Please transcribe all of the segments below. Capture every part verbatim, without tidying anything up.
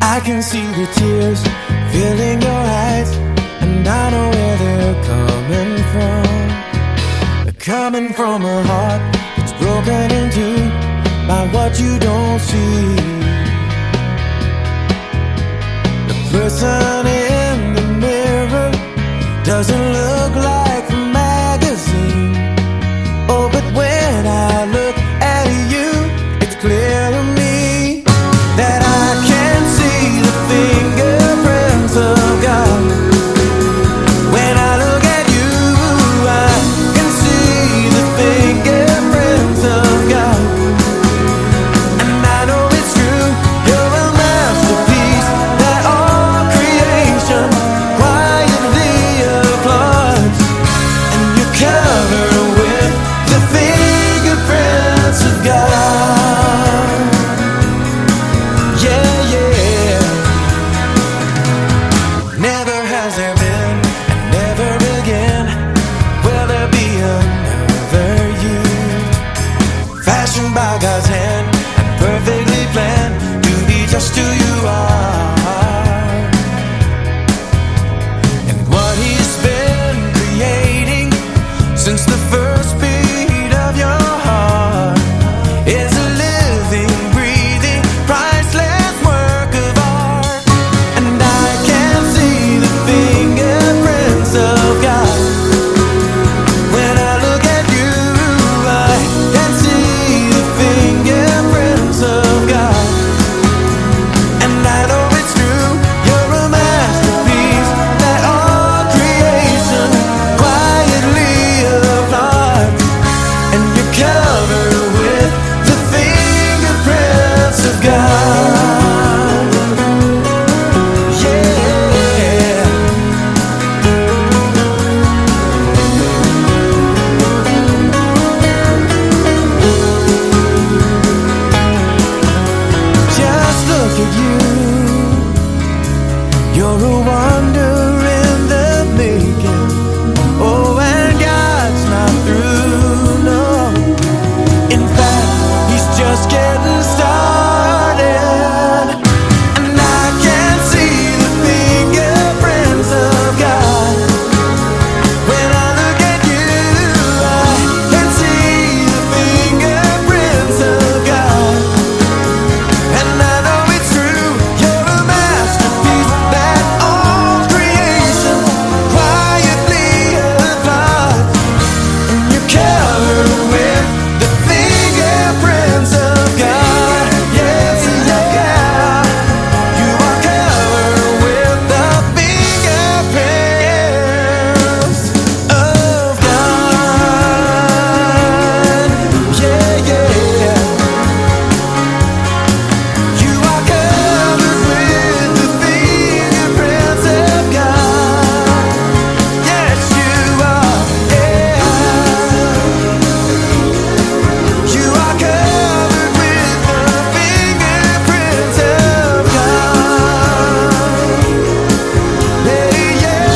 I can see the tears filling your eyes, and I know where they're coming from. They're coming from a heart that's broken in two by what you don't see. The person in the mirror doesn't look like the magazine. Oh, but when I look at you, it's clear to me that I can see the fingerprints of God. When I look at you, I can see the fingerprints of God. And I know it's true, you're a masterpiece that all creation quietly applauds. And you're covered with the fingerprints of God. Yeah, yeah. Never has there been, and never again will there be another you, fashioned by God's hand and perfectly planned to be just who you are. And what He's been creating since the first beat of your heart is a living, breathing, priceless work of art. And I can see the fingerprints of God. When I look at you, I can see the fingerprints of God. And I know it's true, you're a masterpiece that all creation quietly applauds. And you're covered with the fingerprints of God. Yeah. Just look at you, you're a wonder in the making. Oh, and God's not through, no. In fact, He's just getting started. And I can see the fingerprints of God. When I look at you, I can see the fingerprints of God. And I know it's true, you're a masterpiece that all creation quietly applauds. And you're covered with the fingerprints of God. Yes, yeah. You are covered with the fingerprints of God. Yeah, yeah. You are covered with the fingerprints of God. Yes, you are. Yeah. You are covered with the fingerprints of God. Yeah, yeah.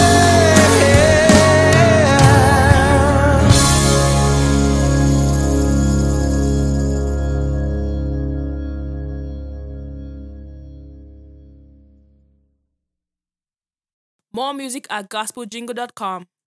More music at gospel jingle dot com.